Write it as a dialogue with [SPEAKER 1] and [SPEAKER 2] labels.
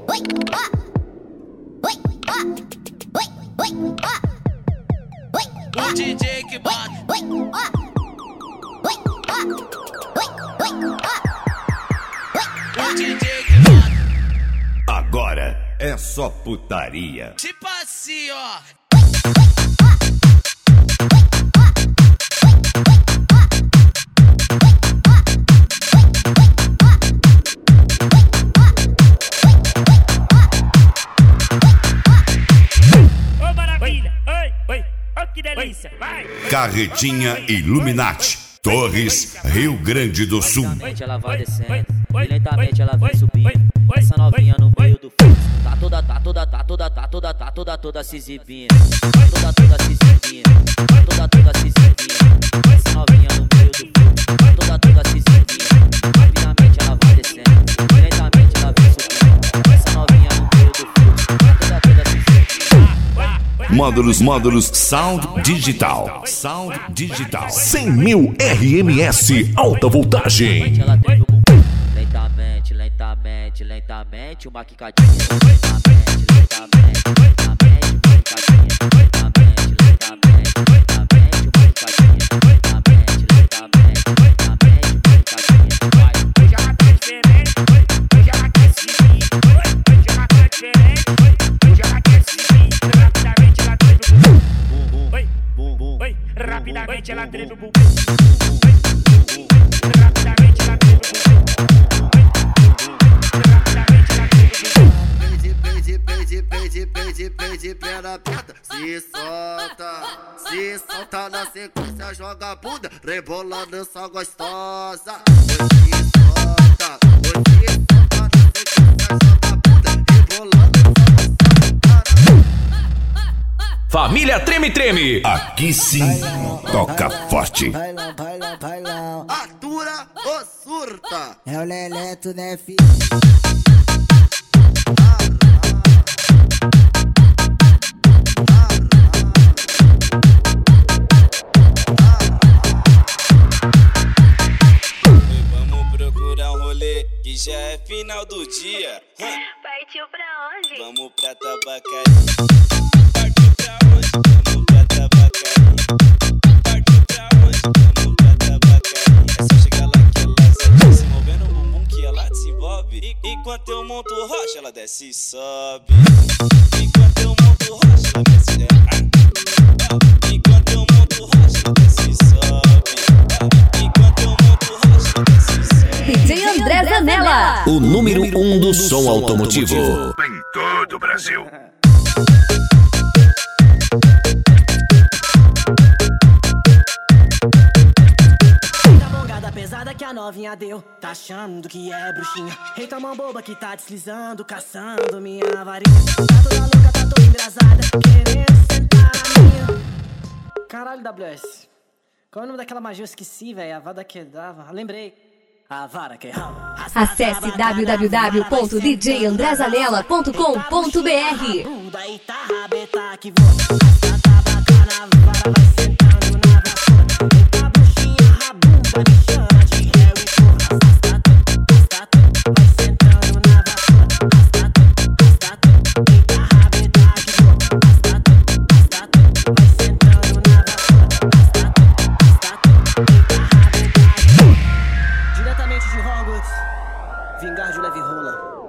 [SPEAKER 1] O DJ que bota. O DJ que bota.
[SPEAKER 2] Agora é só putaria.
[SPEAKER 1] Tipo assim, ó.
[SPEAKER 3] Que delícia, vai!
[SPEAKER 2] Carretinha Illuminati, Torres, Rio Grande do Sul.
[SPEAKER 4] Lentamente ela vai descendo, e lentamente ela vem subindo. Essa novinha no meio do fluxo, toda se exibindo. Toda se exibindo, toda se exibindo. Essa novinha no meio do fluxo, toda se exibindo. Rapidamente ela vai descendo, e lentamente ela vem subindo. Essa novinha no meio do fluxo, toda se exibindo.
[SPEAKER 2] Módulos Sound Digital. 100.000 RMS alta voltagem.
[SPEAKER 4] Lentamente, uma quicadinha. Lentamente, uma quicadinha.
[SPEAKER 3] Hoje ela tá diferente, hoje ela quer se vir. Hoje ela tá diferente, hoje ela quer se vir. Rapidamente ela treme o bumbum. Oi, rapidamente ela treme o bumbum. Rapidamente ela treme o bumbum.
[SPEAKER 5] Prende, perna aperta, se solta na sequência, joga a bunda, rebolando só gostosa. Se solta na sequência, joga a bunda, rebolando só gostosa.
[SPEAKER 2] Família Treme. Aqui sim, toca forte.
[SPEAKER 5] Bailão. Atura ou surta?
[SPEAKER 6] É o Leleto, né, filho?
[SPEAKER 1] Que já é final do dia.
[SPEAKER 7] Partiu pra onde?
[SPEAKER 1] Vamos pra tabacaria. Partiu pra onde? Vamos pra tabacaria. Partiu pra onde? Vamos pra tabacaria. É só chegar lá que ela sente se movendo o bumbum que ela desenvolve. Enquanto eu monto rocha, ela desce e sobe. Enquanto eu monto rocha, ela desce e sobe. Enquanto eu monto rocha, ela desce e sobe. Enquanto eu monto rocha, ela desce e sobe.
[SPEAKER 8] DJ André Zanella,
[SPEAKER 2] O número 1 do som automotivo. Em todo o Brasil.
[SPEAKER 9] Da bongada pesada que a novinha deu, tá achando que é bruxinha. Eita mão boba que tá deslizando, caçando minha varinha. Tá toda louca, tá toda engraçada, querendo sentar na minha. Caralho, WS. Qual é o nome daquela magia? Eu esqueci, velho. A vada que dava. Lembrei. A vara que rala.
[SPEAKER 8] acesse www.djandrezanella.com.br.
[SPEAKER 9] Bunda e tá rabeta que voa. Essa tabacana vara vai sentando na vassoura. Eita bruxinha, rabumba, me chama de réu e porra. Astatu, vai sentando na vassoura. Astatu, eita rabeta que voa. Astatu, vai sentando na vassoura. Astatu, eita rabeta que voa. Diretamente de Hogwarts, Vingardio leve rola.